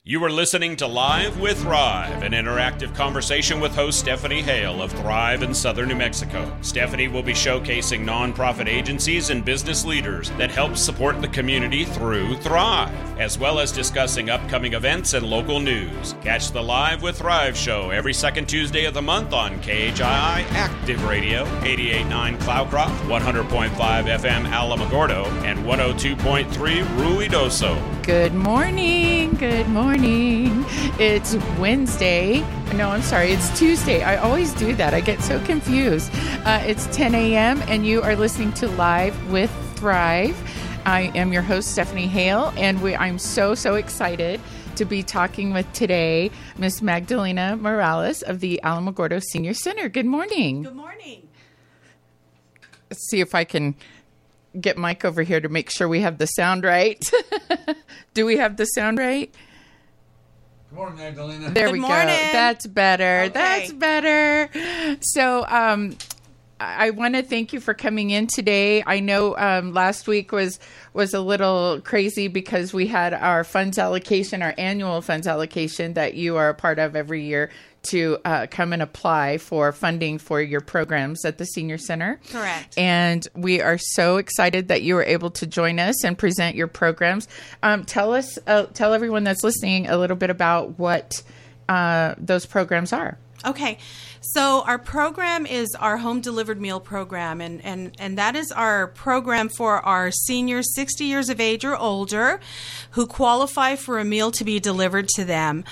You are listening to Live with Thrive, an interactive conversation with host Stephanie Hale of Thrive in Southern New Mexico. Stephanie will be showcasing nonprofit agencies and business leaders that help support the community through Thrive, as well as discussing upcoming events and local news. Catch the Live with Thrive show every second Tuesday of the month on KHII Active Radio, 88.9 Cloudcroft, 100.5 FM Alamogordo, and 102.3 Ruidoso. Good morning. Good morning. It's Wednesday. No, I'm sorry. It's Tuesday. I always do that. I get so confused. It's 10 a.m. and you are listening to Live with Thrive. I am your host, Stephanie Hale, and I'm so excited to be talking with today Miss Magdalena Morales of the Alamogordo Senior Center. Good morning. Good morning. Let's see if I can get Mike over here to make sure we have the sound right. Do we have the sound right? Good morning, Magdalena. There we go. That's better. Okay. That's better. So I want to thank you for coming in today. I know last week was a little crazy because we had our funds allocation, our annual funds allocation that you are a part of every year to come and apply for funding for your programs at the Senior Center. Correct. And we are so excited that you were able to join us and present your programs. Tell everyone that's listening a little bit about what those programs are. Okay. So our program is our home delivered meal program, and that is our program for our seniors 60 years of age or older who qualify for a meal to be delivered to them.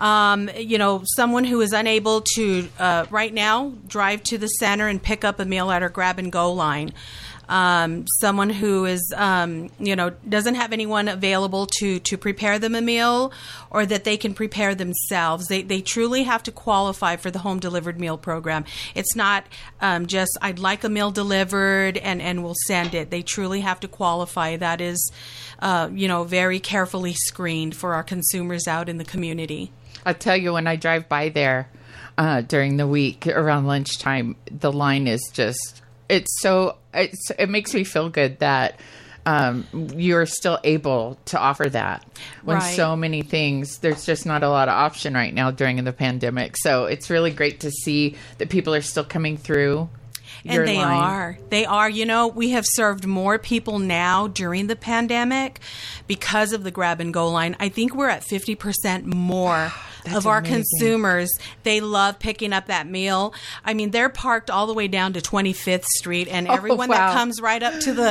Someone who is unable to right now drive to the center and pick up a meal at our grab and go line. Someone who is, doesn't have anyone available to prepare them a meal or that they can prepare themselves. They truly have to qualify for the home delivered meal program. It's not just, I'd like a meal delivered and we'll send it. They truly have to qualify. That is, very carefully screened for our consumers out in the community. I'll tell you, when I drive by there during the week around lunchtime, the line is just, it makes me feel good that you're still able to offer that when Right. so many things, there's just not a lot of option right now during the pandemic. So it's really great to see that people are still coming through. And they are. They are. We have served more people now during the pandemic because of the grab and go line. I think we're at 50% more of our amazing. Consumers. They love picking up that meal. I mean, they're parked all the way down to 25th Street, and everyone wow. that comes right up to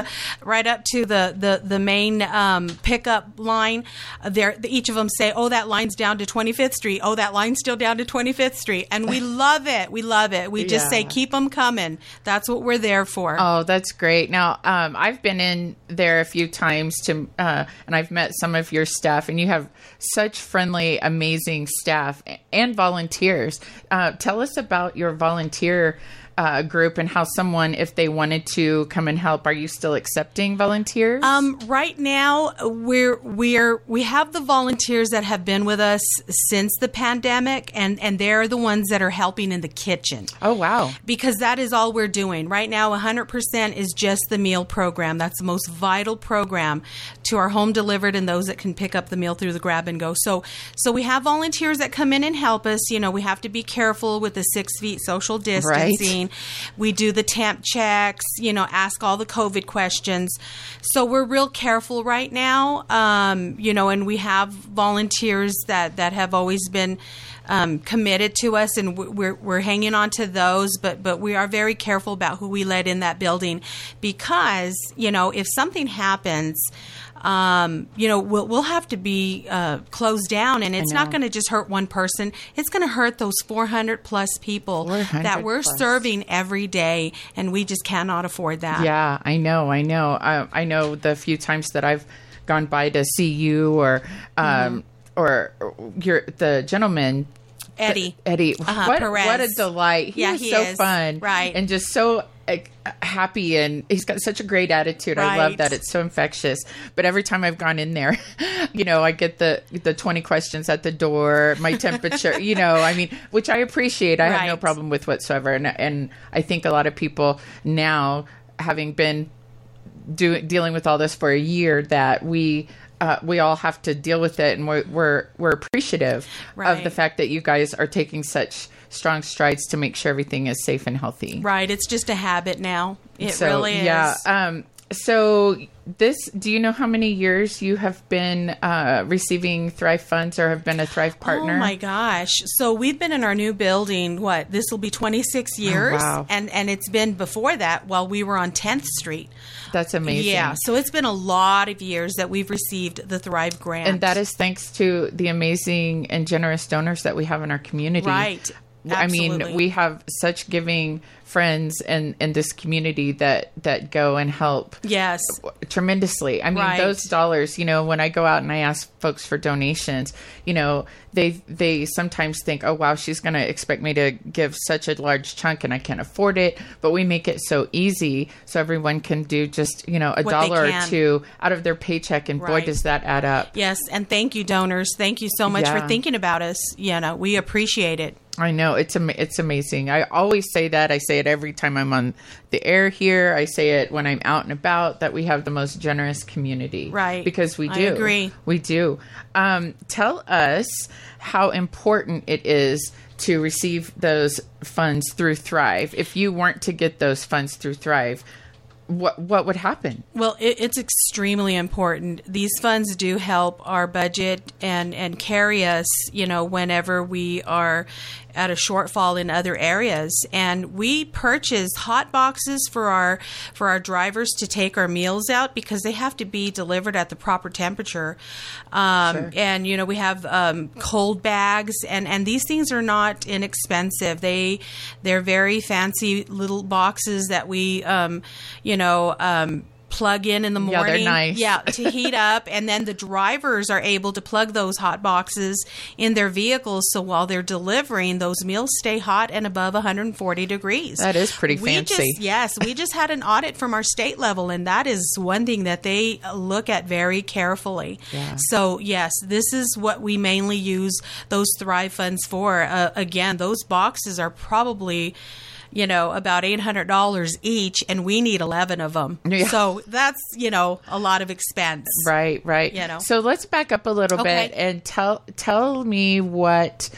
the main pickup line, each of them say, "Oh, that line's down to 25th Street. Oh, that line's still down to 25th Street," and we love it. We love it. We just say, "Keep them coming." That's what we're there for. Oh, that's great. Now, I've been in there a few times and I've met some of your staff, and you have such friendly, amazing staff and volunteers. Tell us about your volunteer group and how someone, if they wanted to come and help, are you still accepting volunteers? Right now, we have the volunteers that have been with us since the pandemic, and they're the ones that are helping in the kitchen. Oh, wow. Because that is all we're doing. Right now, 100% is just the meal program. That's the most vital program to our home delivered and those that can pick up the meal through the grab and go. So we have volunteers that come in and help us. We have to be careful with the 6 feet social distancing. Right. We do the temp checks, ask all the COVID questions. So we're real careful right now, and we have volunteers that have always been committed to us, and we're hanging on to those, but we are very careful about who we let in that building because, if something happens, we'll have to be closed down, and it's not going to just hurt one person. It's going to hurt those 400 plus people that we're serving every day, and we just cannot afford that. Yeah, I know. I know the few times that I've gone by to see you or the gentleman. Eddie. What a delight. He's so fun. Right. And just so happy, and he's got such a great attitude. Right. I love that. It's so infectious. But every time I've gone in there, I get the 20 questions at the door, my temperature, which I appreciate. I have no problem with whatsoever. And I think a lot of people now, having been dealing with all this for a year, that we we all have to deal with it, and we're appreciative Right. of the fact that you guys are taking such strong strides to make sure everything is safe and healthy. Right. It's just a habit now. It So, really is. Yeah. So do you know how many years you have been receiving Thrive funds or have been a Thrive partner? Oh my gosh. So we've been in our new building, this will be 26 years. wow. And it's been before that while we were on 10th Street. That's amazing. Yeah. So it's been a lot of years that we've received the Thrive grant. And that is thanks to the amazing and generous donors that we have in our community. Right. I mean, Absolutely. we have such giving friends in this community that go and help Yes. tremendously. I mean, Right. those dollars, when I go out and I ask folks for donations, they sometimes think, oh, wow, she's going to expect me to give such a large chunk and I can't afford it. But we make it so easy so everyone can do just, a What they dollar or can. two out of their paycheck. And boy, Right. does that add up. Yes. And thank you, donors. Thank you so much Yeah. for thinking about us. We appreciate it. I know it's amazing. I always say that. I say it every time I'm on the air here. I say it when I'm out and about that we have the most generous community. Right. Because we I do. agree. We do. Tell us how important it is to receive those funds through Thrive. If you weren't to get those funds through Thrive, what would happen? Well, it's extremely important. These funds do help our budget and carry us, whenever we are at a shortfall in other areas. And we purchase hot boxes for our drivers to take our meals out because they have to be delivered at the proper temperature. Sure. And, we have cold bags, and these things are not inexpensive. They're very fancy little boxes that we, plug in the morning. Yeah, they're nice. Yeah, to heat up. And then the drivers are able to plug those hot boxes in their vehicles. So while they're delivering, those meals stay hot and above 140 degrees. That is pretty fancy. We just had an audit from our state level, and that is one thing that they look at very carefully. Yeah. So, yes, this is what we mainly use those Thrive funds for. Again, those boxes are probably about $800 each, and we need 11 of them. Yeah. So that's, a lot of expense. Right. So let's back up a little Okay. bit and tell me what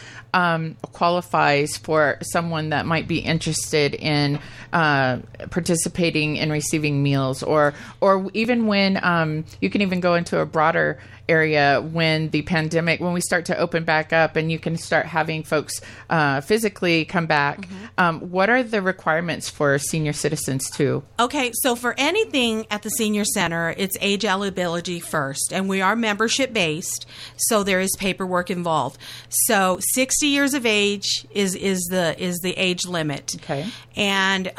qualifies for someone that might be interested in participating in receiving meals, or even when you can even go into a broader area when we start to open back up and you can start having folks physically come back. Mm-hmm. What are the requirements for senior citizens too? Okay, so for anything at the senior center, it's age eligibility first, and we are membership based, so there is paperwork involved. So 60 years of age is the age limit. Okay. And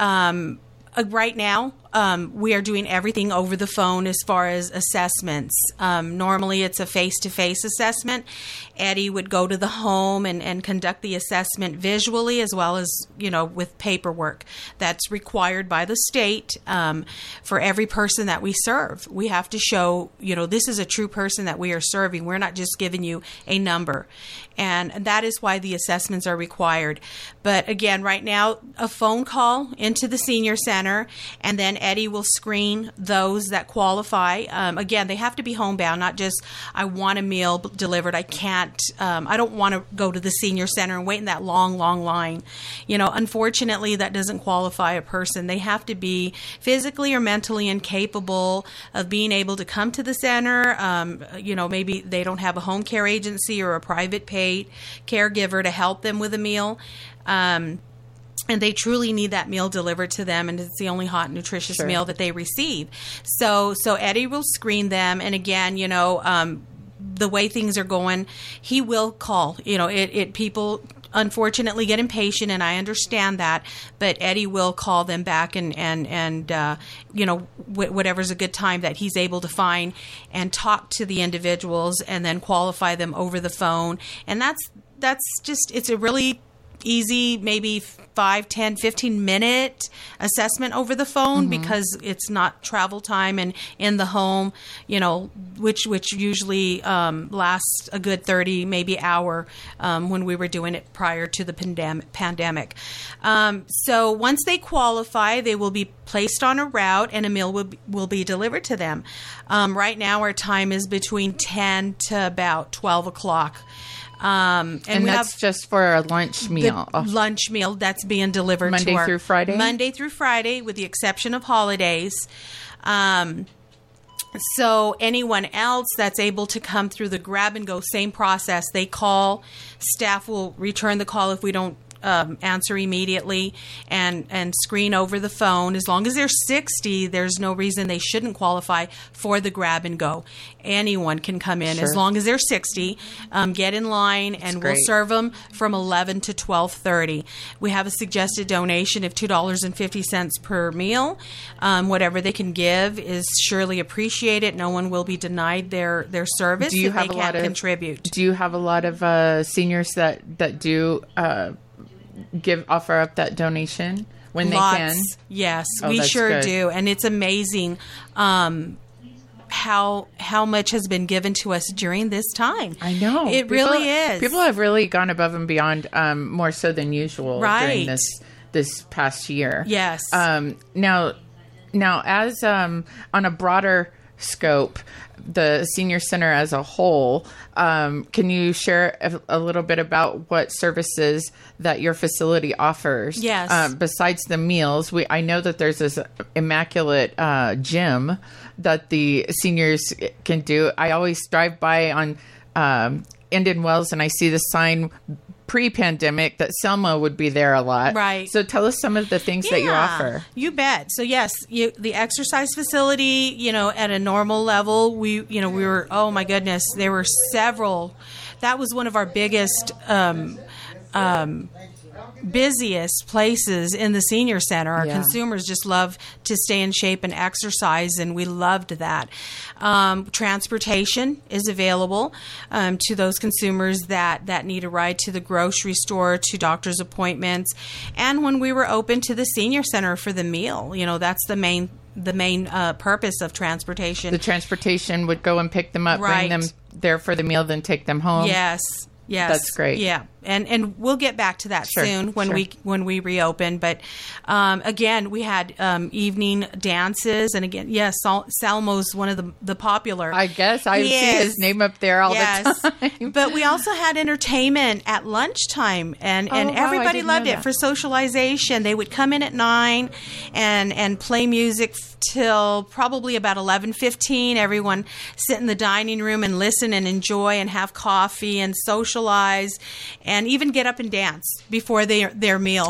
right now, we are doing everything over the phone as far as assessments. Normally, it's a face-to-face assessment. Eddie would go to the home and conduct the assessment visually as well as, with paperwork. That's required by the state for every person that we serve. We have to show, this is a true person that we are serving. We're not just giving you a number. And that is why the assessments are required. But again, right now, a phone call into the senior center, and then Eddie will screen those that qualify. Again, they have to be homebound, not just, I want a meal delivered. I can't, I don't want to go to the senior center and wait in that long, long line. Unfortunately, that doesn't qualify a person. They have to be physically or mentally incapable of being able to come to the center. Maybe they don't have a home care agency or a private paid caregiver to help them with a meal. And they truly need that meal delivered to them, and it's the only hot, nutritious Sure. meal that they receive. So Eddie will screen them, and again, the way things are going, he will call. People unfortunately get impatient, and I understand that, but Eddie will call them back and whatever's a good time that he's able to find and talk to the individuals and then qualify them over the phone. And that's just, it's a really easy, maybe 5, 10, 15-minute assessment over the phone because it's not travel time and in the home, which usually lasts a good 30, maybe hour when we were doing it prior to the pandemic. So once they qualify, they will be placed on a route and a meal will be delivered to them. Right now, our time is between 10 to about 12 o'clock. And that's just for a lunch meal. Lunch meal that's being delivered Monday through Friday? Monday through Friday, with the exception of holidays. So anyone else that's able to come through the grab and go, same process. They call, staff will return the call if we don't answer immediately and screen over the phone. As long as they're 60, there's no reason they shouldn't qualify for the grab and go. Anyone can come in as long as they're 60. Get in line, and we'll serve them from 11 to 12:30. We have a suggested donation of $2.50 per meal. Whatever they can give is surely appreciated. No one will be denied their service if they can't contribute. Do you have a lot of seniors that do offer up that donation when they can? Yes, we sure do, and it's amazing how much has been given to us during this time. I know it really is. People have really gone above and beyond, more so than usual during this past year. Yes. Now, as on a broader scope, the senior center as a whole, can you share a little bit about what services that your facility offers? Yes. Besides the meals, I know that there's this immaculate gym that the seniors can do. I always drive by on Indian Wells and I see the sign pre-pandemic that Selma would be there a lot. Right. So tell us some of the things that you offer. You bet. So yes, the exercise facility, at a normal level, we were, oh my goodness, there were several. That was one of our biggest, busiest places in the senior center. Our consumers just love to stay in shape and exercise, and we loved that. Transportation is available to those consumers that need a ride to the grocery store, to doctor's appointments, and when we were open to the senior center for the meal, that's the main purpose of transportation. The transportation would go and pick them up, bring them there for the meal, then take them home. Yes. That's great. Yeah, and we'll get back to that soon when we reopen. But again, we had evening dances, and again, yes, Salmo's one of the popular. I guess I see his name up there all the time. But we also had entertainment at lunchtime, and everybody loved it for socialization. They would come in at 9 and play music till probably about 11:15. Everyone sit in the dining room and listen and enjoy and have coffee and socialize and even get up and dance before their meal.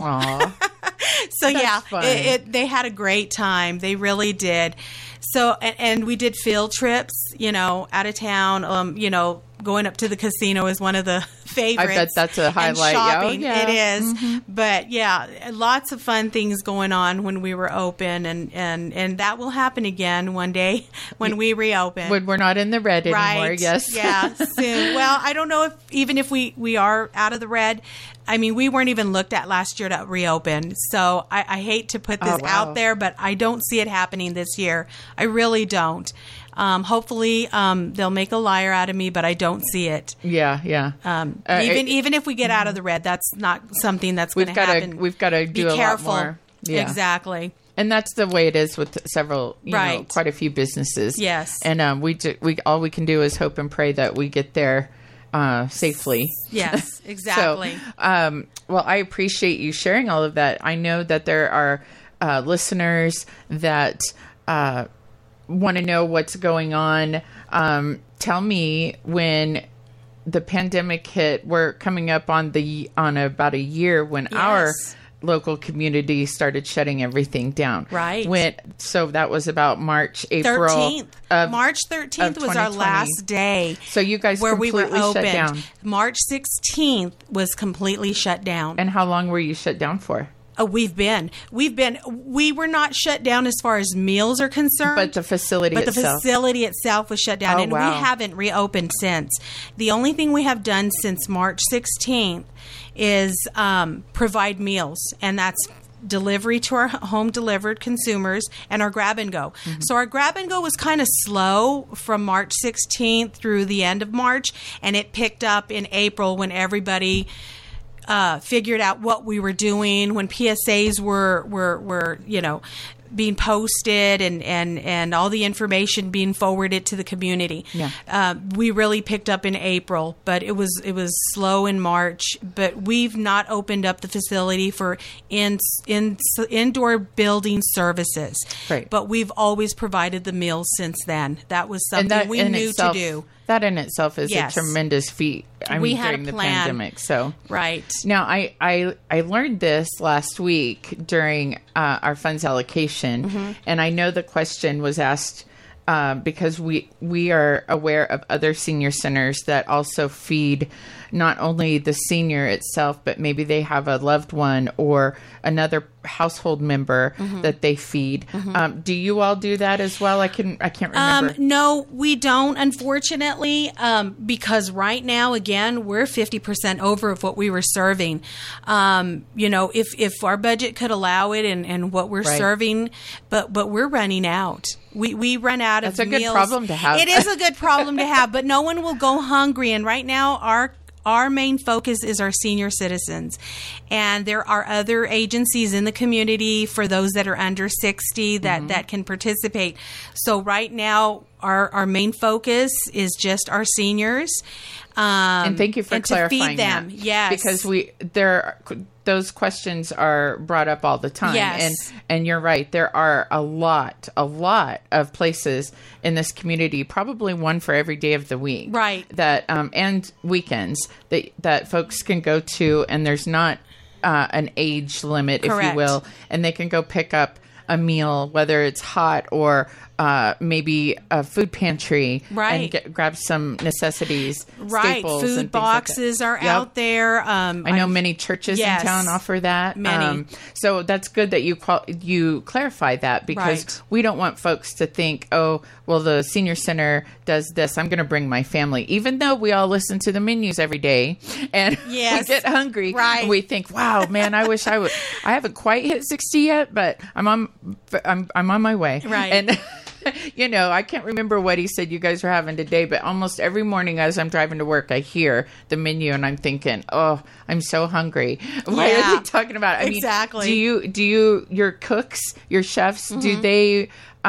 So they had a great time. They really did. So and we did field trips, out of town. Going up to the casino is one of the favorites. I bet that's a highlight. And shopping, it is. Mm-hmm. But lots of fun things going on when we were open, and that will happen again one day when we reopen. When we're not in the red anymore, yes. Yeah, soon. Well, I don't know if we are out of the red. I mean, we weren't even looked at last year to reopen. So I hate to put this out there, but I don't see it happening this year. I really don't. Hopefully, they'll make a liar out of me, but I don't see it. Yeah. Even if we get out of the red, that's not something that's going to happen. We've got to do a lot more. Yeah. Exactly. And that's the way it is with several, quite a few businesses. Yes. And we all we can do is hope and pray that we get there safely. Yes, exactly. So, well, I appreciate you sharing all of that. I know that there are listeners that want to know what's going on. Tell me, when the pandemic hit, we're coming up on about a year when our local community started shutting everything down. Right. So that was about March, April. 13th. March 13th was our last day. So you guys where completely we were opened. Shut down. March 16th was completely shut down. And how long were you shut down for? We were not shut down as far as meals are concerned. But the facility But itself. the facility itself was shut down, Oh, and wow. we haven't reopened since. The only thing we have done since March 16th is provide meals, and that's delivery to our home delivered consumers and our grab and go. Mm-hmm. So our grab and go was kind of slow from March 16th through the end of March, and it picked up in April when everybody figured out what we were doing, when PSAs were being posted and all the information being forwarded to the community. Yeah. We really picked up in April, but it was slow in March. But we've not opened up the facility for indoor building services. Right. But we've always provided the meals since then. That was something we knew to do. That in itself is Yes. a tremendous feat. We had a during the plan. pandemic. So Right. now I learned this last week during our funds allocation, Mm-hmm. and I know the question was asked because we are aware of other senior centers that also feed not only the senior itself, but maybe they have a loved one or another household member that they feed. Do you all do that as well? I can't remember. No, we don't, unfortunately, because right now, again, we're 50% over of what we were serving. If our budget could allow it and what we're Right. serving, but we're running out. We run out of That's a good meals. problem to have. It is a good problem to have, but no one will go hungry. And right now, our main focus is our senior citizens. And there are other agencies in the community for those that are under 60 that can participate. So right now, our main focus is just our seniors. And thank you for and clarifying to feed them. that. Yes. Because those questions are brought up all the time. Yes. And you're right. There are a lot of places in this community, probably one for every day of the week. Right. That, and weekends that folks can go to, and there's not an age limit, if Correct. you will, and they can go pick up a meal, whether it's hot or maybe a food pantry, Right. and grab some necessities, Right. staples, Food and things boxes like are that. Yep. out there. I know many churches Yes. in town offer that. Many. So that's good that you clarify that, because Right. we don't want folks to think, oh, well, the senior center does this, I'm going to bring my family. Even though we all listen to the menus every day and Yes. we get hungry, Right. and we think, wow, man, I wish I would. I haven't quite hit 60 yet, but I'm on my way. Right. And I can't remember what he said you guys are having today, but almost every morning as I'm driving to work, I hear the menu and I'm thinking, oh, I'm so hungry. Why Yeah. are they talking about it? I Exactly. mean, do you, your cooks, your chefs, do they,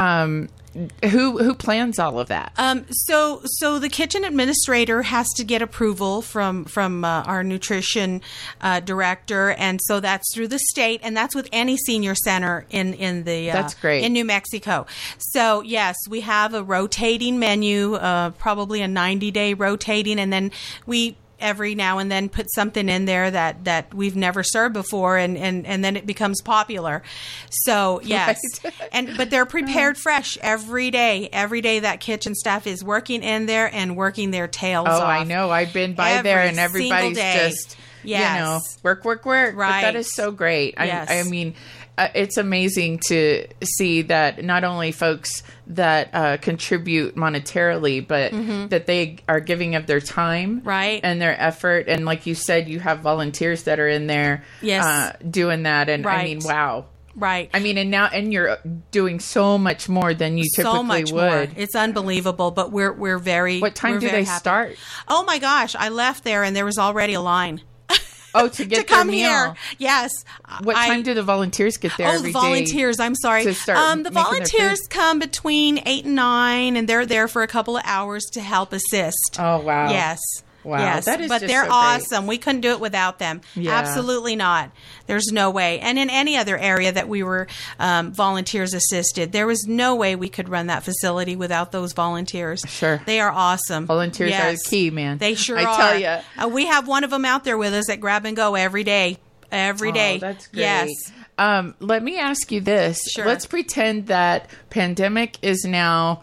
who plans all of that? So the kitchen administrator has to get approval from our nutrition director, and so that's through the state, and that's with any senior center in the That's great. in New Mexico. So yes, we have a rotating menu, probably a 90-day rotating, and then we every now and then put something in there that we've never served before, and then it becomes popular. So yes, Right. but they're prepared fresh every day. Every day that kitchen staff is working in there and working their tails off. Oh, I know. I've been by there and Every everybody's single day. just, Yes. work. But Right. that is so great. Yes. I mean, it's amazing to see that not only folks that contribute monetarily, but that they are giving of their time, Right. and their effort. And like you said, you have volunteers that are in there, Yes. doing that. And I Right. mean, wow. Right. I mean, and you're doing so much more than you typically So much would. more. It's unbelievable, but we're very. What time we're do very they happy. start? Oh my gosh! I left there and there was already a line. Oh, to get to come their meal. here. Yes. What time do the volunteers get there Oh, every the day? volunteers. I'm sorry. to start The making their volunteers food? come between 8 and 9, and they're there for a couple of hours to help assist. Oh, wow. Yes. Wow, Yes. that is but just they're so great. awesome. We couldn't do it without them. Yeah. Absolutely not. There's no way. And in any other area that we were volunteers assisted, there was no way we could run that facility without those volunteers. Sure. They are awesome. Volunteers are Yes. the key, man. They sure I are. tell ya. We have one of them out there with us at Grab and Go every day. Every day. Oh, that's great. Yes. Let me ask you this. Sure. Let's pretend that pandemic is now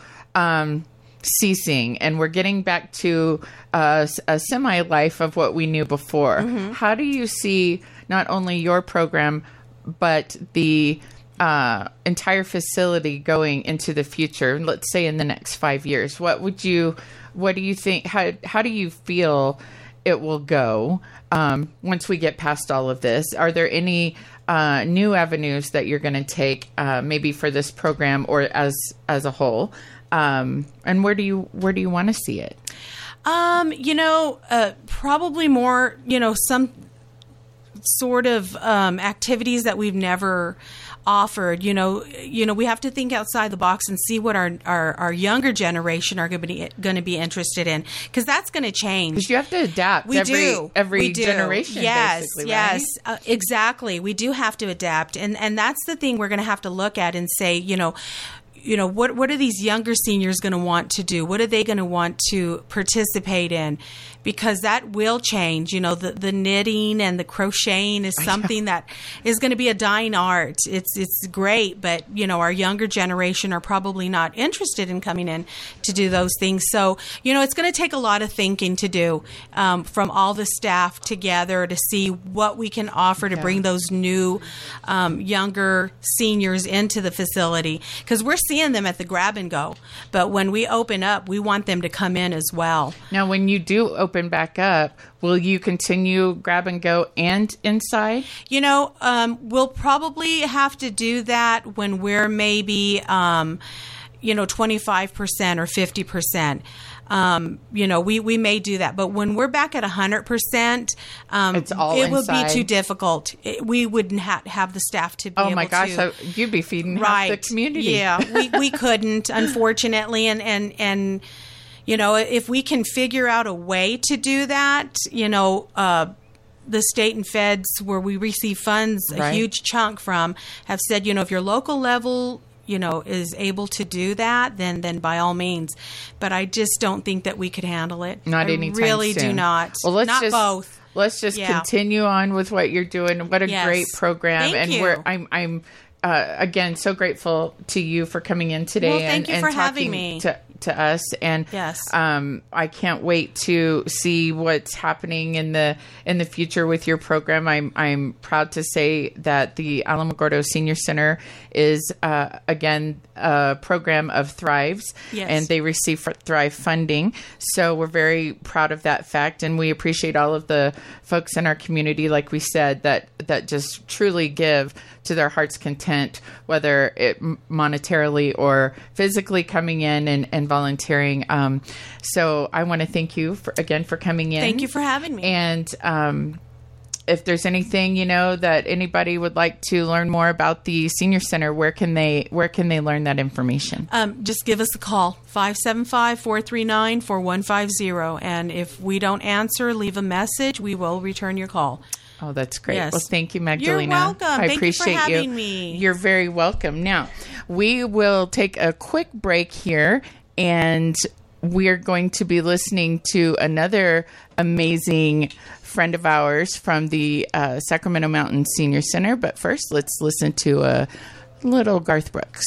ceasing and we're getting back to a semi-life of what we knew before. Mm-hmm. How do you see not only your program but the entire facility going into the future, let's say in the next 5 years, what do you think, how do you feel it will go once we get past all of this? Are there any new avenues that you're going to take maybe for this program or as a whole? And where do you want to see it? Probably more, some sort of activities that we've never offered. We have to think outside the box and see what our younger generation are going to be interested in, because that's going to change. Because you have to adapt every generation. Yes, right? yes, exactly. We do have to adapt, and that's the thing we're going to have to look at and say, what are these younger seniors going to want to do? What are they going to want to participate in? Because that will change. The knitting and the crocheting is something that is going to be a dying art. It's great, but our younger generation are probably not interested in coming in to do those things. So it's going to take a lot of thinking to do from all the staff together to see what we can offer to bring those new younger seniors into the facility, because we're seeing them at the grab and go, but when we open up, we want them to come in as well. Now, when you do open back up, will you continue grab and go and inside? We'll probably have to do that when we're maybe 25% or 50%. We may do that, but when we're back at 100%, it would be too difficult. We wouldn't have the staff to be able to. Oh my gosh, so you'd be feeding half the community. Yeah, we couldn't, unfortunately, and if we can figure out a way to do that, the state and feds where we receive funds, a huge chunk from, have said, if your local level is able to do that, then by all means. But I just don't think that we could handle it. Not anytime soon. I really do not. Well, both. Let's just continue on with what you're doing. What a great program. Thank you. I'm again so grateful to you for coming in today. Well, thank you for talking having me. To us, and I can't wait to see what's happening in the future with your program. I'm proud to say that the Alamogordo Senior Center is again a program of Thrive's, and they receive Thrive funding. So we're very proud of that fact, and we appreciate all of the folks in our community, like we said, that just truly give to their heart's content, whether it monetarily or physically coming in and volunteering. So I want to thank you for coming in. Thank you for having me. And if there's anything, that anybody would like to learn more about the Senior Center, where can they learn that information? Just give us a call, 575-439-4150. And if we don't answer, leave a message. We will return your call. Oh, that's great. Yes. Well, thank you, Magdalena. You're welcome. I appreciate you for having me. You're very welcome. Now, we will take a quick break here, and we're going to be listening to another amazing friend of ours from the Sacramento Mountain Senior Center. But first, let's listen to a little Garth Brooks.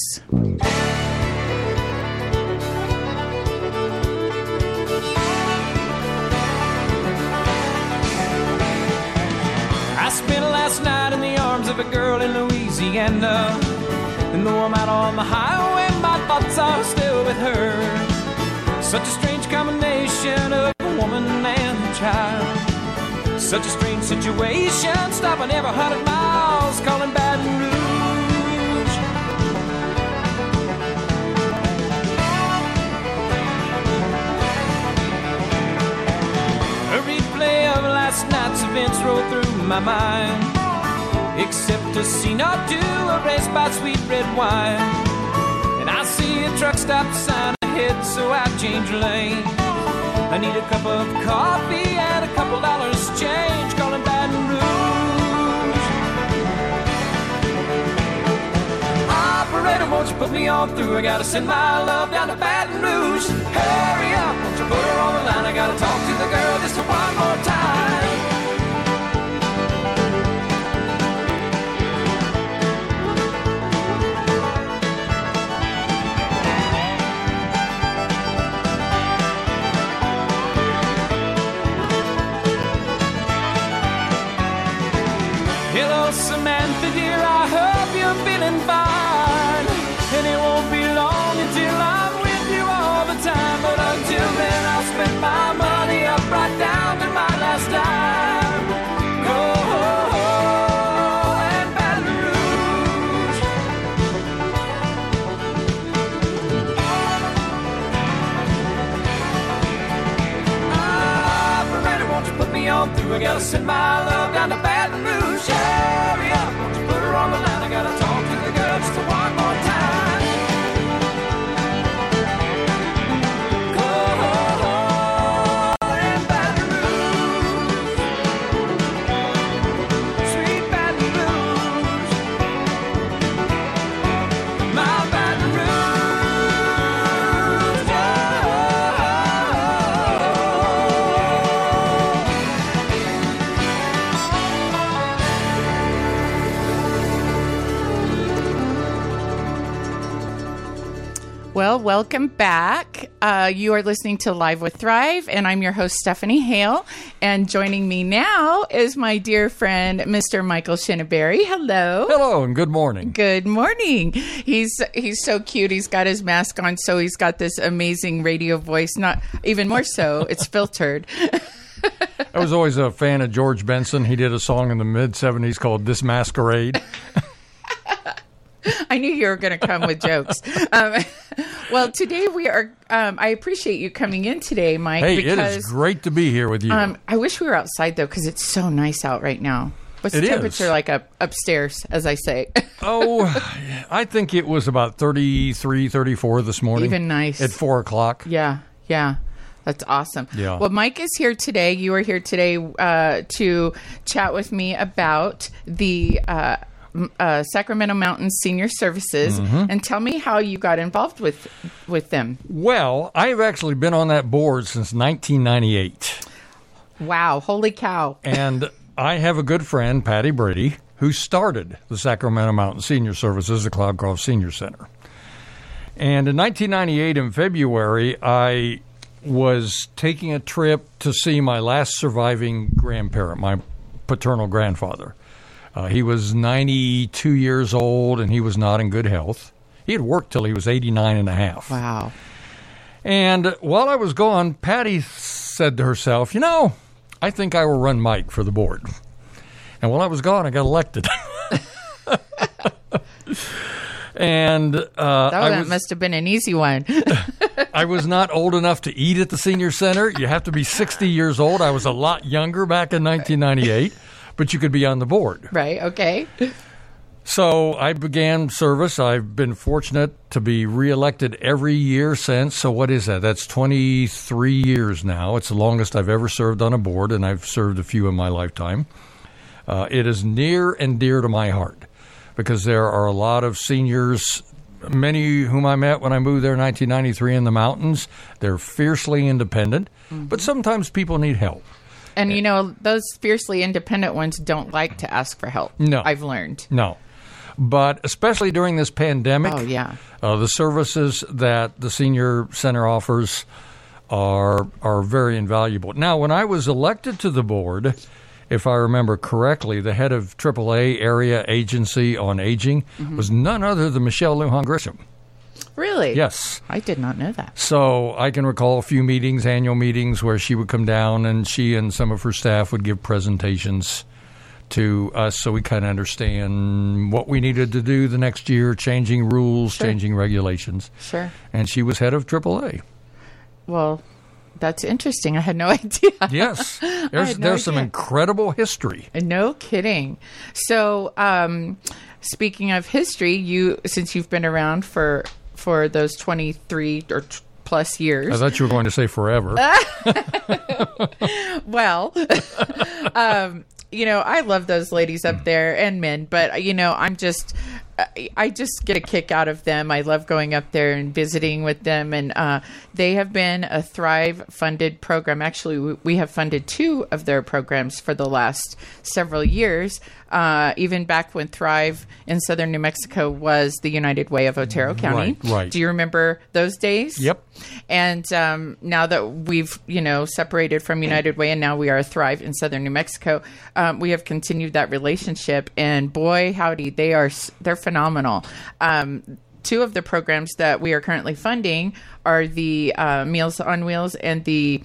I spent last night in the arms of a girl in Louisiana, and though I'm out on the highway, my thoughts are still with her. Such a strange combination of a woman and a child. Such a strange situation, stopping every 100 miles, calling Baton Rouge. A replay of last night's events roll through my mind, except a scene or two erased by sweet red wine. And I see a truck stop sign ahead, so I change lanes. I need a cup of coffee and a couple dollars change, calling Baton Rouge. Operator, won't you put me on through? I gotta send my love down to Baton Rouge. Hurry up, won't you put her on the line? I gotta talk to the girl just one more time. Hello, Samantha, dear, gotta send my love down to Baton Rouge. Hurry up, won't you put her on the line? I gotta talk to the girl just one more time. Calling Baton Rouge, sweet Baton Rouge, my Baton Rouge. Well, welcome back. You are listening to Live with Thrive, and I'm your host, Stephanie Hale. And joining me now is my dear friend, Mr. Michael Shinneberry. Hello. Hello, and good morning. Good morning. He's so cute. He's got his mask on, so he's got this amazing radio voice. Not even more so, it's filtered. I was always a fan of George Benson. He did a song in the mid-'70s called This Masquerade. I knew you were going to come with jokes. Well, today we are, I appreciate you coming in today, Mike. Hey, because, it is great to be here with you. I wish we were outside, though, because it's so nice out right now. What's the temperature like upstairs, as I say? Oh, I think it was about 33, 34 this morning. Even nice. At 4 o'clock. Yeah. That's awesome. Yeah. Well, Mike is here today. You are here today to chat with me about the Sacramento Mountain Senior Services, and tell me how you got involved with them. Well, I've actually been on that board since 1998. Wow, holy cow. And I have a good friend, Patty Brady, who started the Sacramento Mountain Senior Services, the Cloudcroft Senior Center. And in 1998, in February, I was taking a trip to see my last surviving grandparent, my paternal grandfather. He was 92 years old, and he was not in good health. He had worked till he was 89 and a half. Wow. And while I was gone, Patty said to herself, I think I will run Mike for the board. And while I was gone, I got elected. And that must have been an easy one. I was not old enough to eat at the senior center. You have to be 60 years old. I was a lot younger back in 1998. But you could be on the board. Right, okay. So I began service. I've been fortunate to be reelected every year since. So what is that? That's 23 years now. It's the longest I've ever served on a board, and I've served a few in my lifetime. It is near and dear to my heart because there are a lot of seniors, many whom I met when I moved there in 1993 in the mountains. They're fiercely independent, but sometimes people need help. And, those fiercely independent ones don't like to ask for help. No. I've learned. No. But especially during this pandemic, the services that the Senior Center offers are very invaluable. Now, when I was elected to the board, if I remember correctly, the head of AAA Area Agency on Aging was none other than Michelle Lujan Grisham. Really? Yes. I did not know that. So I can recall a few meetings, annual meetings, where she would come down and she and some of her staff would give presentations to us so we kind of understand what we needed to do the next year, changing rules, changing regulations. Sure. And she was head of AAA. Well, that's interesting. I had no idea. Yes. There's some incredible history. No kidding. So, speaking of history, since you've been around for those 23 or plus years. I thought you were going to say forever. Well, I love those ladies up there and men, but, I just get a kick out of them. I love going up there and visiting with them. And they have been a Thrive-funded program. Actually, we have funded 2 of their programs for the last several years, even back when Thrive in southern New Mexico was the United Way of Otero County. Right. Do you remember those days? Yep. And now that we've, separated from United Way and now we are Thrive in southern New Mexico, we have continued that relationship. And boy, howdy, they're phenomenal. 2 of the programs that we are currently funding are the Meals on Wheels and the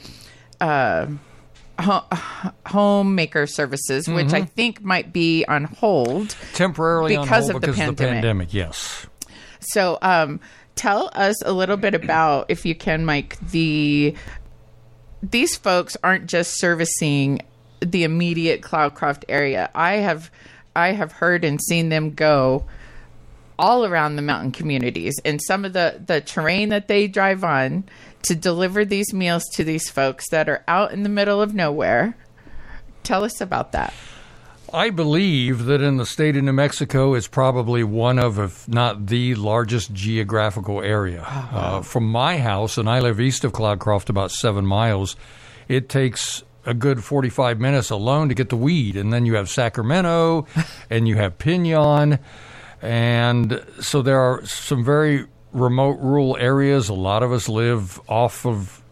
homemaker services, which I think might be on hold temporarily because on hold of the pandemic. Yes. So tell us a little bit about, if you can, Mike, these folks aren't just servicing the immediate Cloudcroft area. I have heard and seen them go all around the mountain communities, and some of the terrain that they drive on to deliver these meals to these folks that are out in the middle of nowhere. Tell us about that. I believe that in the state of New Mexico, it's probably one of, if not the largest geographical area. From my house, and I live east of Cloudcroft, about 7 miles, it takes a good 45 minutes alone to get to Weed. And then you have Sacramento, and you have Pinon. And so there are some very remote rural areas. A lot of us live off of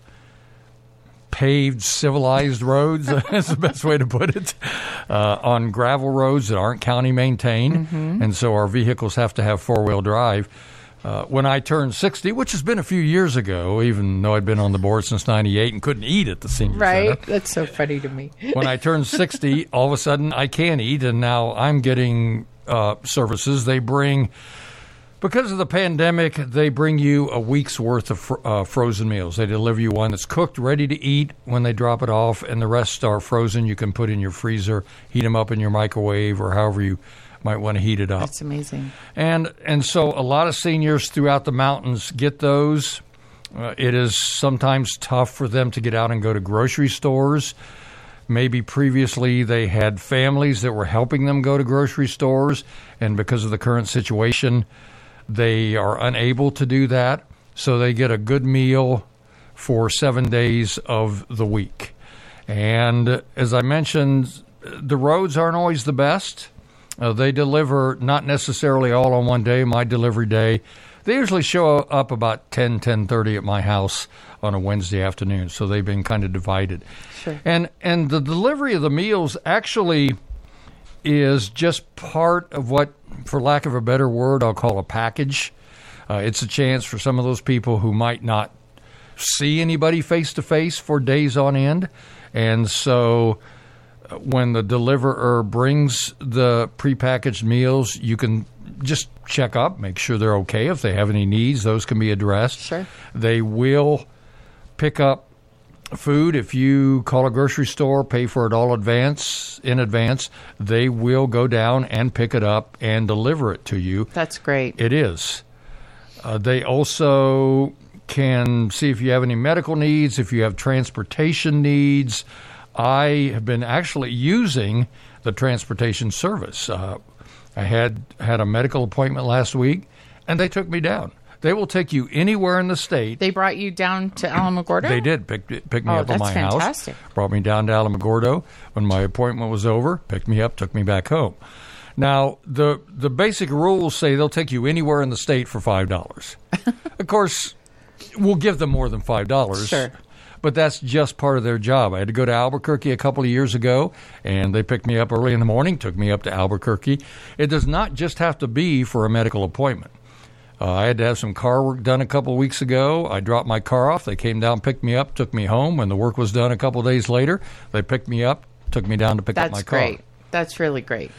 paved, civilized roads. That's the best way to put it. On gravel roads that aren't county maintained. Mm-hmm. And so our vehicles have to have four-wheel drive. When I turned 60, which has been a few years ago, even though I'd been on the board since 98 and couldn't eat at the senior center. Right? That's so funny to me. When I turned 60, all of a sudden I can eat, and now I'm getting services. They bring... Because of the pandemic, they bring you a week's worth of frozen meals. They deliver you one that's cooked, ready to eat when they drop it off, and the rest are frozen. You can put in your freezer, heat them up in your microwave, or however you might want to heat it up. That's amazing. And so a lot of seniors throughout the mountains get those. It is sometimes tough for them to get out and go to grocery stores. Maybe previously they had families that were helping them go to grocery stores, and because of the current situation, they are unable to do that, so they get a good meal for 7 days of the week. And as I mentioned, the roads aren't always the best. They deliver not necessarily all on one day. My delivery day, they usually show up about 10:30 at my house on a Wednesday afternoon, so they've been kind of divided. Sure. And the delivery of the meals actually is just part of what, for lack of a better word, I'll call a package. It's a chance for some of those people who might not see anybody face-to-face for days on end. And so when the deliverer brings the prepackaged meals, you can just check up, make sure they're okay. If they have any needs, those can be addressed. Sure. They will pick up food. If you call a grocery store, pay for it all in advance, they will go down and pick it up and deliver it to you. That's great. It is. They also can see if you have any medical needs, if you have transportation needs. I have been actually using the transportation service. I had a medical appointment last week, and they took me down. They will take you anywhere in the state. They brought you down to Alamogordo? They did. Pick me up at my fantastic. house. Brought me down to Alamogordo. When my appointment was over, picked me up, took me back home. Now, the basic rules say they'll take you anywhere in the state for $5. Of course, we'll give them more than $5. Sure. But that's just part of their job. I had to go to Albuquerque a couple of years ago, and they picked me up early in the morning, took me up to Albuquerque. It does not just have to be for a medical appointment. I had to have some car work done a couple of weeks ago. I dropped my car off. They came down, picked me up, took me home. When the work was done a couple of days later, they picked me up, took me down to pick up my car. That's great. That's really great.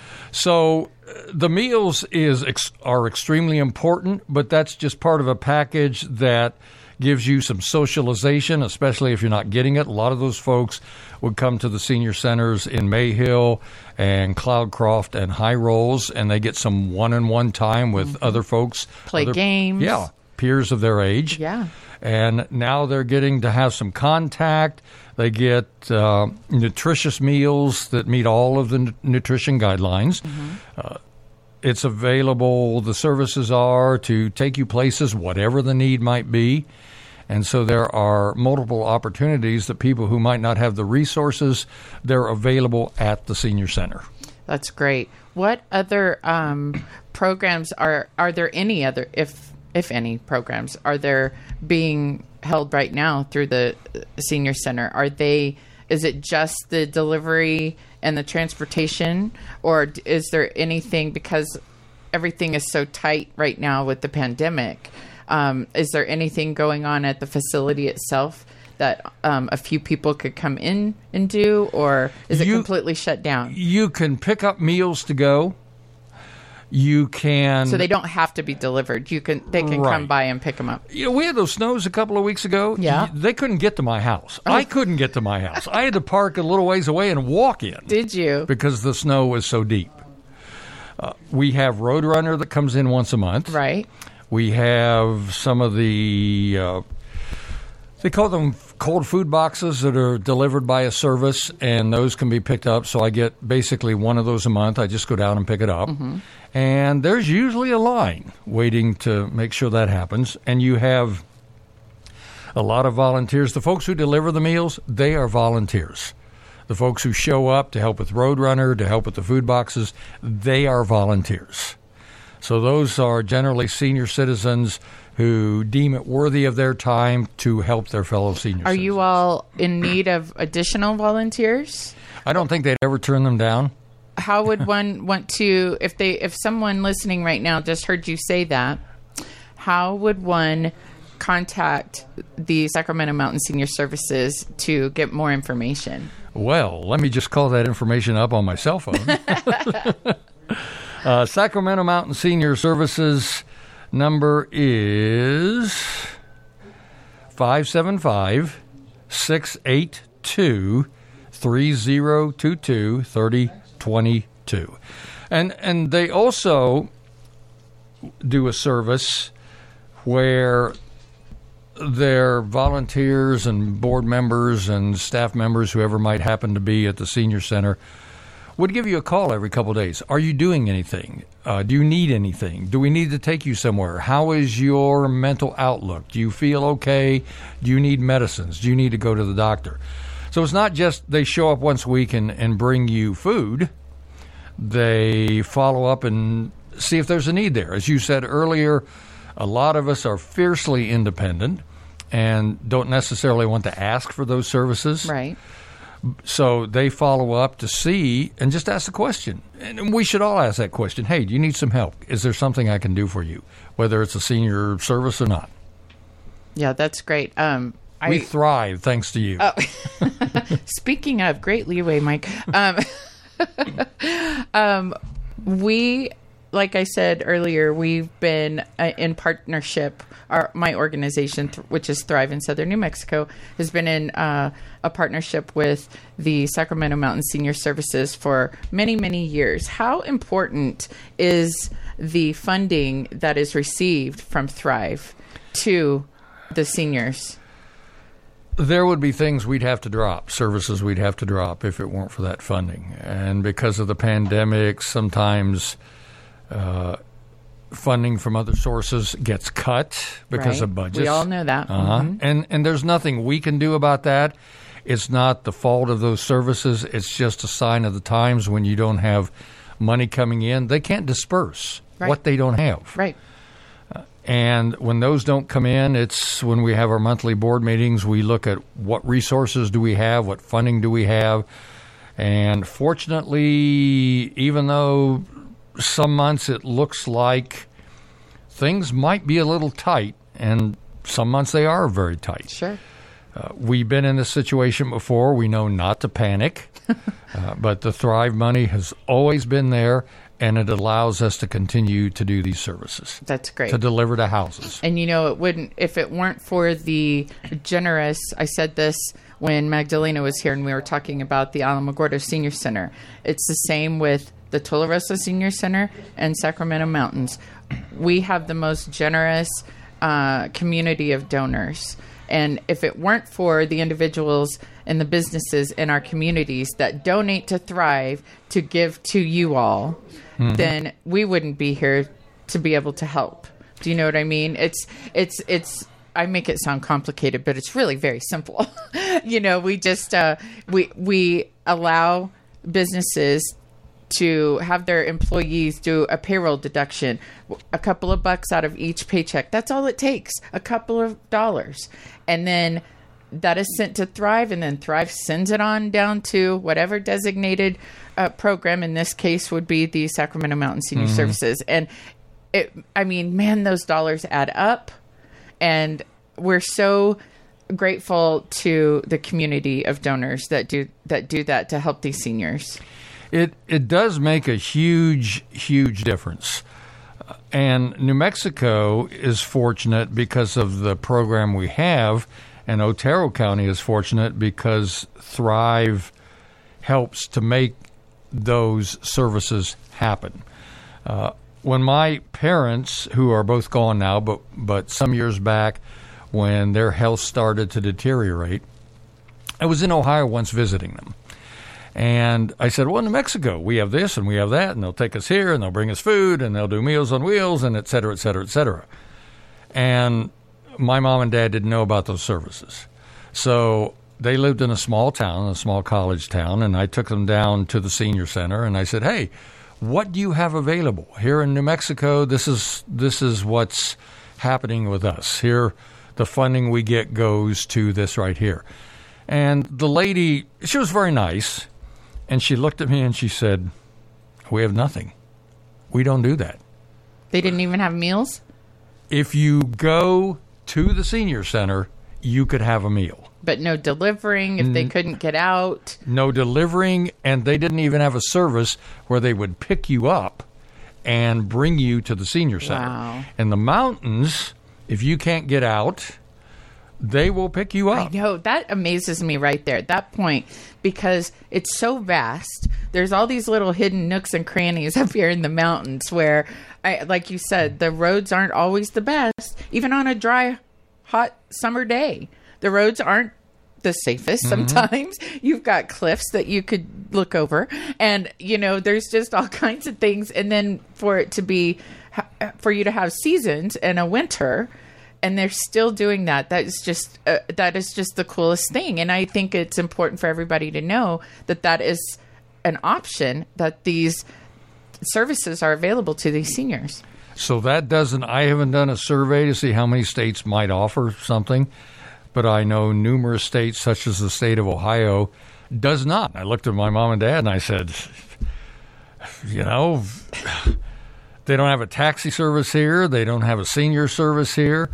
So the meals are extremely important, but that's just part of a package that gives you some socialization, especially if you're not getting it. A lot of those folks would come to the senior centers in Mayhill and Cloudcroft and High Rolls, and they get some one-on-one time with other folks. Play games. Yeah, peers of their age. Yeah. And now they're getting to have some contact. They get nutritious meals that meet all of the nutrition guidelines. Mm-hmm. It's available, the services are to take you places, whatever the need might be. And so there are multiple opportunities that people who might not have the resources, they're available at the senior center. That's great. What other programs are there any other, if any programs, are there being held right now through the senior center? Is it just the delivery and the transportation, or is there anything, because everything is so tight right now with the pandemic, is there anything going on at the facility itself that a few people could come in and do, or is it completely shut down? You can pick up meals to go. You can. So they don't have to be delivered. They can Right. come by and pick them up. We had those snows a couple of weeks ago. Yeah. They couldn't get to my house. I couldn't get to my house. I had to park a little ways away and walk in. Did you? Because the snow was so deep. We have Roadrunner that comes in once a month. Right. We have some of the, they call them cold food boxes that are delivered by a service, and those can be picked up. So I get basically one of those a month. I just go down and pick it up. Mm-hmm. And there's usually a line waiting to make sure that happens. And you have a lot of volunteers. The folks who deliver the meals, they are volunteers. The folks who show up to help with Roadrunner, to help with the food boxes, they are volunteers. So those are generally senior citizens who deem it worthy of their time to help their fellow senior Are citizens. you all in need of additional volunteers? I don't think they'd ever turn them down. How would one want to, if someone listening right now just heard you say that, how would one contact the Sacramento Mountain Senior Services to get more information? Well, let me just call that information up on my cell phone. Sacramento Mountain Senior Services number is 575-682-3022-3022. And they also do a service where their volunteers and board members and staff members, whoever might happen to be at the senior center, would give you a call every couple of days. Are you doing anything? Do you need anything? Do we need to take you somewhere? How is your mental outlook? Do you feel okay? Do you need medicines? Do you need to go to the doctor? So it's not just they show up once a week and bring you food. They follow up and see if there's a need there. As you said earlier, a lot of us are fiercely independent and don't necessarily want to ask for those services. Right. So they follow up to see and just ask the question. And we should all ask that question. Hey, do you need some help? Is there something I can do for you, whether it's a senior service or not? Yeah, that's great. We thrive thanks to you. Speaking of, great leeway, Mike. We, like I said earlier, we've been in partnership. My organization, which is Thrive in Southern New Mexico, has been in a partnership with the Sacramento Mountain Senior Services for many, many years. How important is the funding that is received from Thrive to the seniors? There would be things we'd have to drop, services we'd have to drop if it weren't for that funding. And because of the pandemic, sometimes funding from other sources gets cut because of budgets. We all know that. Mm-hmm. And there's nothing we can do about that. It's not the fault of those services. It's just a sign of the times when you don't have money coming in. They can't disperse what they don't have. Right. And when those don't come in, it's when we have our monthly board meetings, we look at what resources do we have, what funding do we have. And fortunately, even though some months it looks like things might be a little tight, and some months they are very tight. Sure. We've been in this situation before. We know not to panic, but the Thrive money has always been there, and it allows us to continue to do these services. That's great. To deliver to houses. And, it wouldn't, if it weren't for the generous, I said this when Magdalena was here and we were talking about the Alamogordo Senior Center. It's the same with the Tularosa Senior Center and Sacramento Mountains. We have the most generous community of donors. And if it weren't for the individuals and the businesses in our communities that donate to Thrive to give to you all, then we wouldn't be here to be able to help. Do you know what I mean? It's I make it sound complicated, but it's really very simple. We just we allow businesses to have their employees do a payroll deduction, a couple of bucks out of each paycheck. That's all it takes, a couple of dollars. And then that is sent to Thrive, and then Thrive sends it on down to whatever designated program, in this case would be the Sacramento Mountain Senior Services. And those dollars add up, and we're so grateful to the community of donors that do that to help these seniors. It does make a huge, huge difference. And New Mexico is fortunate because of the program we have, and Otero County is fortunate because Thrive helps to make those services happen. When my parents, who are both gone now, but some years back when their health started to deteriorate, I was in Ohio once visiting them. And I said, well, in New Mexico, we have this and we have that, and they'll take us here, and they'll bring us food, and they'll do Meals on Wheels, and et cetera, et cetera, et cetera. And my mom and dad didn't know about those services. So they lived in a small town, a small college town, and I took them down to the senior center, and I said, hey, what do you have available? Here in New Mexico, this is what's happening with us. Here, the funding we get goes to this right here. And the lady, she was very nice. And she looked at me and she said, we have nothing. We don't do that. They didn't even have meals? If you go to the senior center, you could have a meal. But no delivering if they couldn't get out? No delivering, and they didn't even have a service where they would pick you up and bring you to the senior center. Wow. In the mountains, if you can't get out, they will pick you up. I know. That amazes me right there at that point because it's so vast. There's all these little hidden nooks and crannies up here in the mountains where, like you said, the roads aren't always the best. Even on a dry, hot summer day, the roads aren't the safest sometimes. You've got cliffs that you could look over. And, there's just all kinds of things. And then for you to have seasons and a winter, and they're still doing that. That is just the coolest thing. And I think it's important for everybody to know that is an option, that these services are available to these seniors. So I haven't done a survey to see how many states might offer something, but I know numerous states, such as the state of Ohio, does not. I looked at my mom and dad and I said, they don't have a taxi service here. They don't have a senior service here.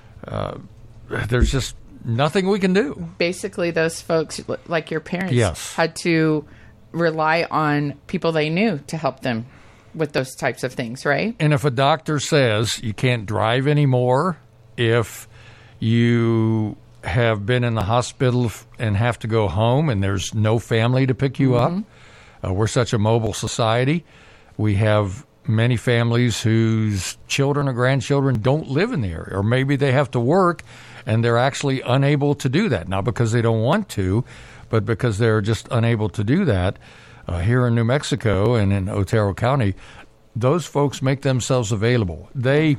There's just nothing we can do. Basically, those folks, like your parents, yes, had to rely on people they knew to help them with those types of things, right? And if a doctor says you can't drive anymore, if you have been in the hospital and have to go home and there's no family to pick you up, we're such a mobile society. We have many families whose children or grandchildren don't live in the area, or maybe they have to work and they're actually unable to do that. Not because they don't want to, but because they're just unable to do that. Here in New Mexico and in Otero County, those folks make themselves available.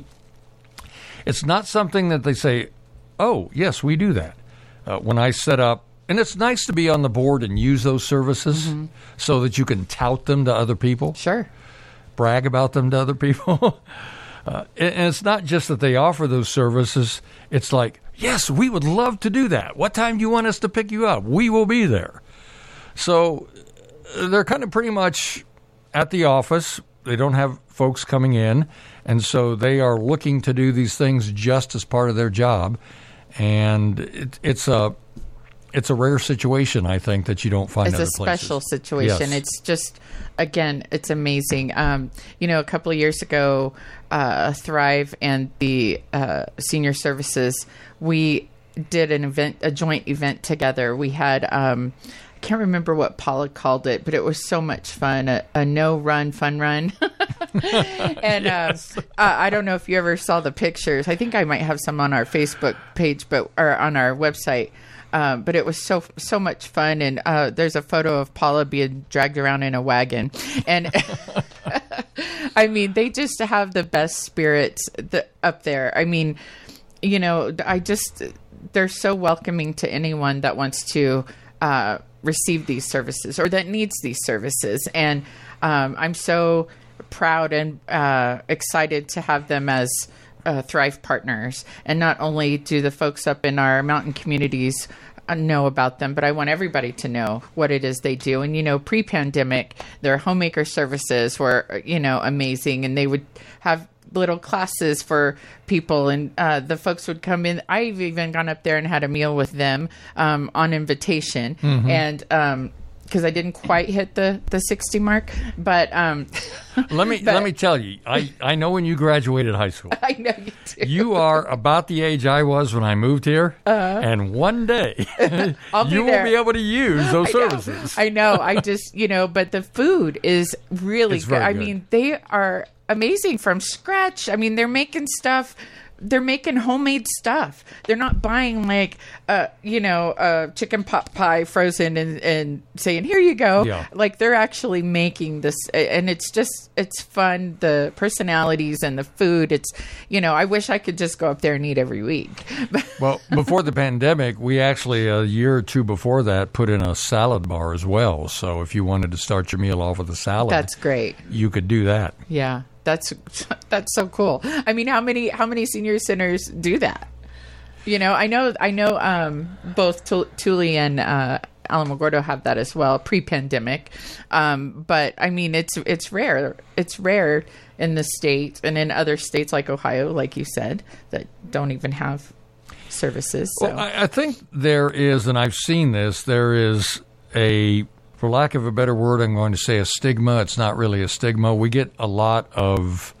It's not something that they say, oh, yes, we do that. When I set up, and it's nice to be on the board and use those services so that you can tout them to other people. Sure. Brag about them to other people. And it's not just that they offer those services. It's like, yes, we would love to do that. What time do you want us to pick you up? We will be there. So they're kind of pretty much at the office. They don't have folks coming in. And so they are looking to do these things just as part of their job. And it's a rare situation, I think, that you don't find other places. It's a special situation. Yes. It's just, again, it's amazing. A couple of years ago, Thrive and the Senior Services, we did a joint event together. We had, I can't remember what Paula called it, but it was so much fun. A no-run, fun run. And I don't know if you ever saw the pictures. I think I might have some on our Facebook page, or on our website. But it was so much fun, and there's a photo of Paula being dragged around in a wagon, and I mean, they just have the best spirits up there. I mean, they're so welcoming to anyone that wants to receive these services or that needs these services, and I'm so proud and excited to have them as Thrive partners. And not only do the folks up in our mountain communities know about them, but I want everybody to know what it is they do. And, pre-pandemic, their homemaker services were, amazing. And they would have little classes for people, and the folks would come in. I've even gone up there and had a meal with them on invitation. And because I didn't quite hit the 60 mark. But let me tell you, I know when you graduated high school. I know you do. You are about the age I was when I moved here, and one day you will be able to use those services. I know. I just, but the food is really It's good. very I good. mean, they are amazing from scratch. I mean, they're making stuff. They're making homemade stuff. They're not buying chicken pot pie frozen and saying, here you go. Yeah. Like they're actually making this, and it's fun. The personalities and the food. It's, I wish I could just go up there and eat every week. Well, before the pandemic, we actually, a year or two before that, put in a salad bar as well. So if you wanted to start your meal off with a salad, That's great. you could do that. Yeah. That's so cool. I mean, how many senior centers do that? I know. Both Thule and Alamogordo have that as well, pre-pandemic. But I mean, it's rare. It's rare in the state and in other states like Ohio, like you said, that don't even have services. So. Well, I think there is, and I've seen this. There is for lack of a better word, I'm going to say a stigma. It's not really a stigma. We get a lot of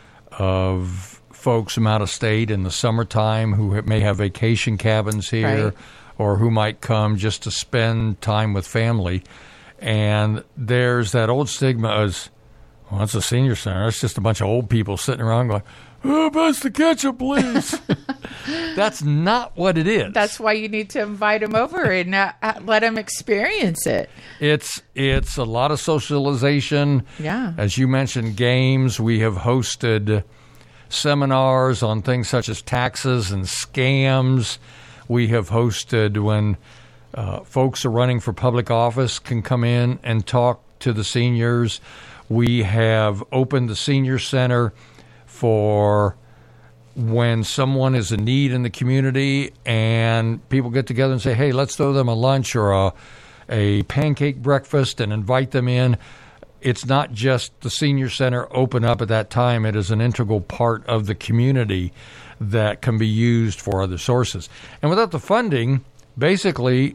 folks from out of state in the summertime who may have vacation cabins here, Right. or who might come just to spend time with family. And there's that old stigma as, well, it's a senior center. It's just a bunch of old people sitting around going, oh, pass the ketchup, please. That's not what it is. That's why you need to invite them over and let them experience it. It's a lot of socialization. Yeah. As you mentioned, games. We have hosted seminars on things such as taxes and scams. We have hosted when folks are running for public office can come in and talk to the seniors. We have opened the senior center for when someone is in need in the community and people get together and say, hey, let's throw them a lunch or a pancake breakfast and invite them in. It's not just the senior center open up at that time. It is an integral part of the community that can be used for other sources. And without the funding, basically,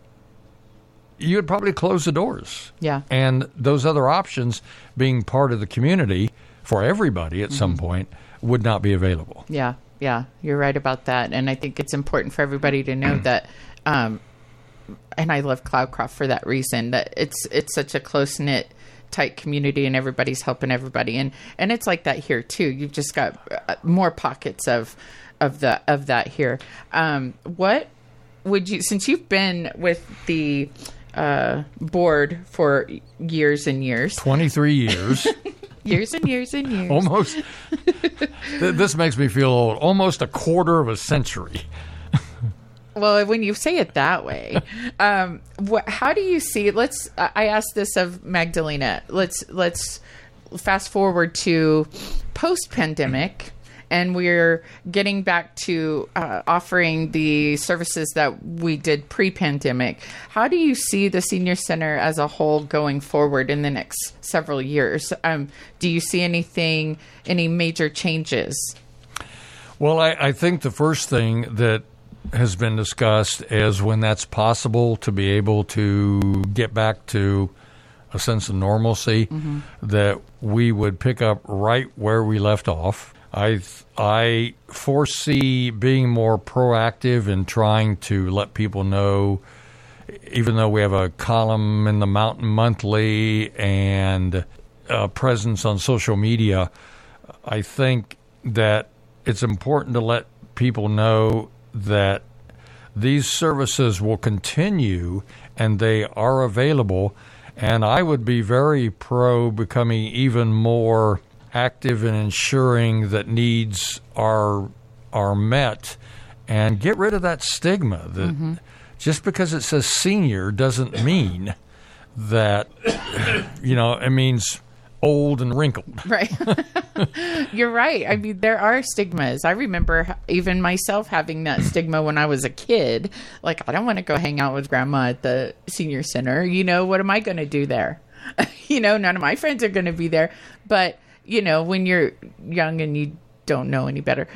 you would probably close the doors. Yeah. And those other options, being part of the community for everybody at some point, would not be available. Yeah, you're right about that. And I think it's important for everybody to know that, and I love Cloudcroft for that reason, that it's such a close-knit, tight community and everybody's helping everybody. And it's like that here too. You've just got more pockets of that here. What would you, since you've been with the board for years and years. 23 years. Years and years and years. Almost. This makes me feel old. Almost a quarter of a century. Well, when you say it that way, how do you see? I asked this of Magdalena. Let's fast forward to post-pandemic, and we're getting back to offering the services that we did pre-pandemic. How do you see the senior center as a whole going forward in the next several years? Do you see any major changes? Well, I think the first thing that has been discussed is when that's possible to be able to get back to a sense of normalcy, that we would pick up right where we left off. I foresee being more proactive in trying to let people know, even though we have a column in the Mountain Monthly and a presence on social media, I think that it's important to let people know that these services will continue and they are available. And I would be very pro becoming even more active in ensuring that needs are met, and get rid of that stigma that just because it says senior doesn't mean that it means old and wrinkled. Right. You're right. I mean, there are stigmas. I remember even myself having that stigma when I was a kid. Like, I don't want to go hang out with grandma at the senior center. What am I going to do there? None of my friends are going to be there. But, when you're young and you don't know any better,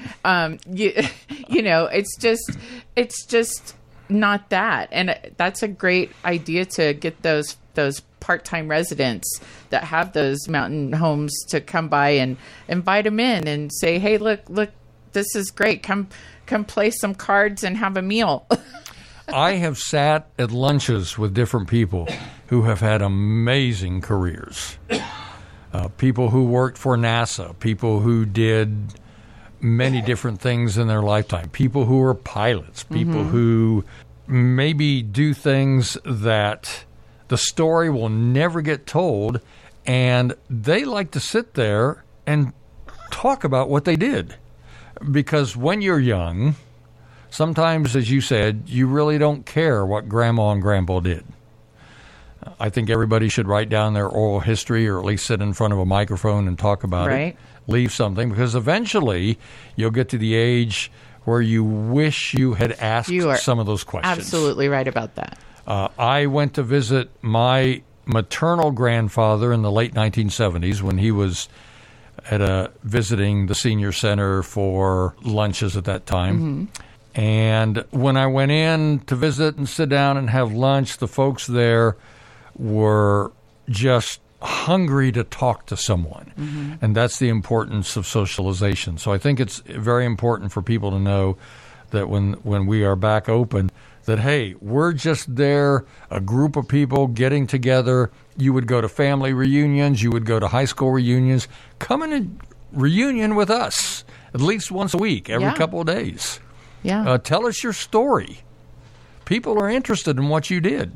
it's just not that. And that's a great idea to get those those part-time residents that have those mountain homes to come by and invite them in and say, hey, look, this is great. Come play some cards and have a meal. I have sat at lunches with different people who have had amazing careers. People who worked for NASA, people who did many different things in their lifetime, people who are pilots, people who maybe do things that the story will never get told, and they like to sit there and talk about what they did. Because when you're young, sometimes, as you said, you really don't care what Grandma and Grandpa did. I think everybody should write down their oral history, or at least sit in front of a microphone and talk about it. Leave something, because eventually you'll get to the age where you wish you had asked some of those questions. Absolutely right about that. I went to visit my maternal grandfather in the late 1970s when he was visiting the senior center for lunches at that time. And when I went in to visit and sit down and have lunch, the folks there were just hungry to talk to someone. And that's the importance of socialization. So I think it's very important for people to know that when we are back open, that, hey, we're just there, a group of people getting together. You would go to family reunions. You would go to high school reunions. Come in a reunion with us at least once a week, every couple of days. Tell us your story. People are interested in what you did.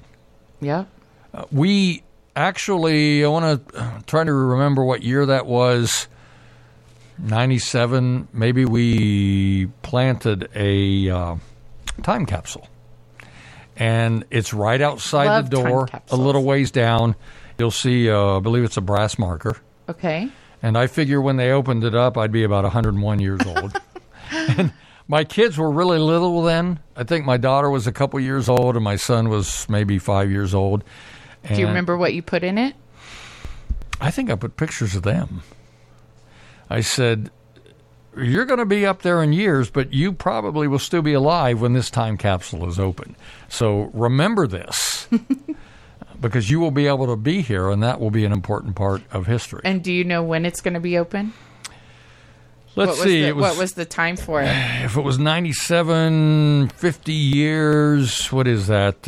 We actually, I want to try to remember what year that was, 97, maybe we planted a time capsule. And it's right outside the door, a little ways down. You'll see, I believe it's a brass marker. Okay. And I figure when they opened it up, I'd be about 101 years old. And my kids were really little then. I think my daughter was a couple years old, and my son was maybe 5 years old. And do you remember what you put in it? I think I put pictures of them. I said, you're going to be up there in years, but you probably will still be alive when this time capsule is open. So remember this, because you will be able to be here, and that will be an important part of history. And do you know when it's going to be open? Let's see. What was the time for it? If it was 97, 50 years, what is that?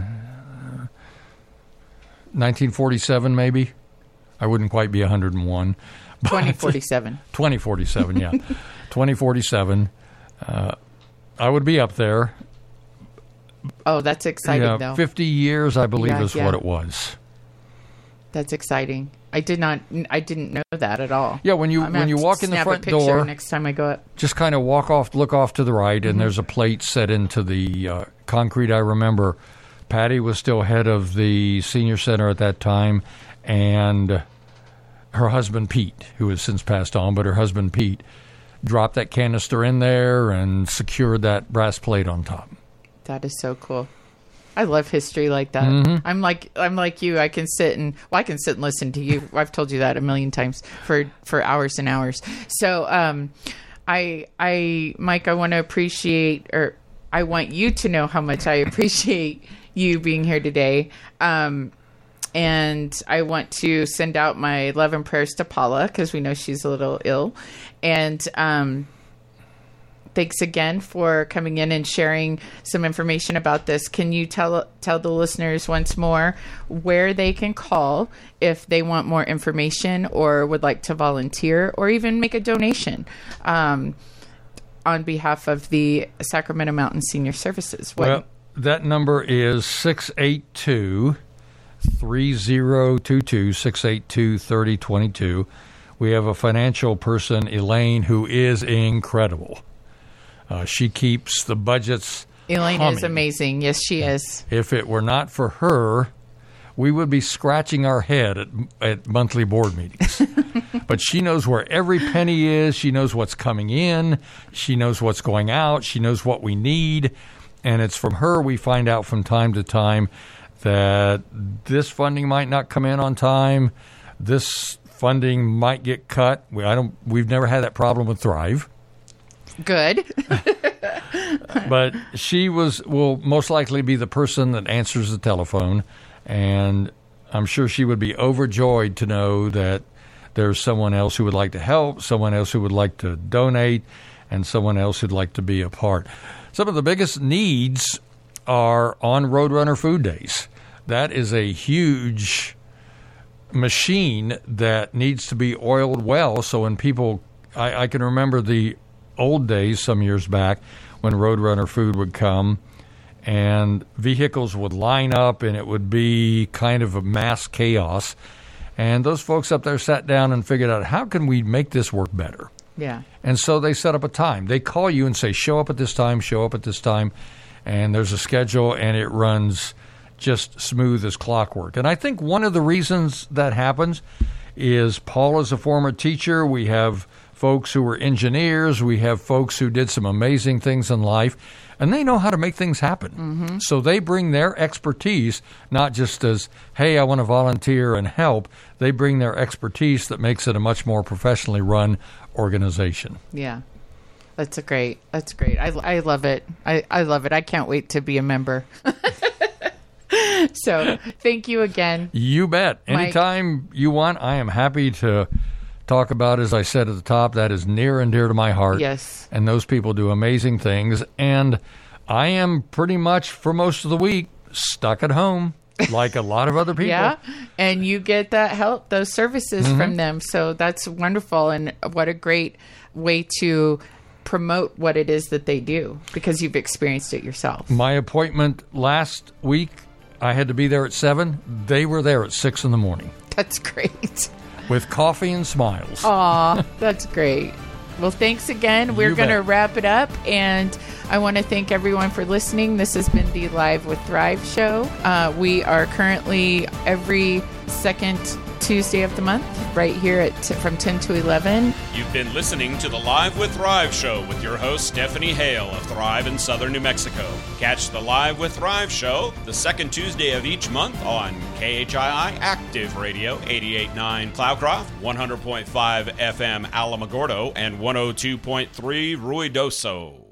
1947, maybe? I wouldn't quite be 101. 2047. 2047, yeah. 2047. I would be up there. Oh, that's exciting, though. 50 years, I believe, is what it was. That's exciting. I didn't know that at all. Yeah, when you walk in the front door, next time I go up, just kind of look off to the right, and there's a plate set into the concrete. I remember Patty was still head of the senior center at that time, and her husband Pete, who has since passed on, but her husband Pete dropped that canister in there and secured that brass plate on top. That is so cool. I love history like that. I'm like you. I can sit and listen to you. I've told you that a million times for hours and hours. So, Mike, I want to appreciate, or I want you to know how much I appreciate you being here today. And I want to send out my love and prayers to Paula, because we know she's a little ill. And thanks again for coming in and sharing some information about this. Can you tell the listeners once more where they can call if they want more information or would like to volunteer or even make a donation on behalf of the Sacramento Mountain Senior Services? Well, that number is 682-3022, 682-3022. We have a financial person, Elaine, who is incredible. She keeps the budgets Elaine humming. Is amazing. Yes, she is. If it were not for her, we would be scratching our head at monthly board meetings. But she knows where every penny is. She knows what's coming in. She knows what's going out. She knows what we need. And it's from her we find out from time to time that this funding might not come in on time. This funding might get cut. We've never had that problem with Thrive. Good. But she will most likely be the person that answers the telephone, and I'm sure she would be overjoyed to know that there's someone else who would like to help, someone else who would like to donate, and someone else who'd like to be a part. Some of the biggest needs are on Roadrunner Food Days. That is a huge machine that needs to be oiled well. So when people, I can remember the old days some years back when Roadrunner food would come and vehicles would line up and it would be kind of a mass chaos. And those folks up there sat down and figured out, how can we make this work better? Yeah. And so they set up a time. They call you and say, show up at this time, show up at this time. And there's a schedule and it runs just smooth as clockwork. And I think one of the reasons that happens is Paul is a former teacher. We have folks who were engineers. We have folks who did some amazing things in life. And they know how to make things happen. Mm-hmm. So they bring their expertise, not just as, hey, I want to volunteer and help. They bring their expertise that makes it a much more professionally run organization. Yeah. That's great. I love it. I love it. I can't wait to be a member. So thank you again. You bet. Mike. Anytime you want, I am happy to talk about, as I said at the top, that is near and dear to my heart. Yes. And those people do amazing things. And I am pretty much, for most of the week, stuck at home, like a lot of other people. Yeah. And you get that help, those services from them. So that's wonderful. And what a great way to promote what it is that they do, because you've experienced it yourself. My appointment last week, I had to be there at 7. They were there at 6 in the morning. That's great. With coffee and smiles. Aw, that's great. Well, thanks again. We're going to wrap it up, and I want to thank everyone for listening. This has been the Live with Thrive show. We are currently every second Tuesday of the month, right here from 10 to 11. You've been listening to the Live with Thrive show with your host, Stephanie Hale of Thrive in Southern New Mexico. Catch the Live with Thrive show the second Tuesday of each month on KHII Active Radio 88.9 Cloudcroft, 100.5 FM Alamogordo, and 102.3 Ruidoso.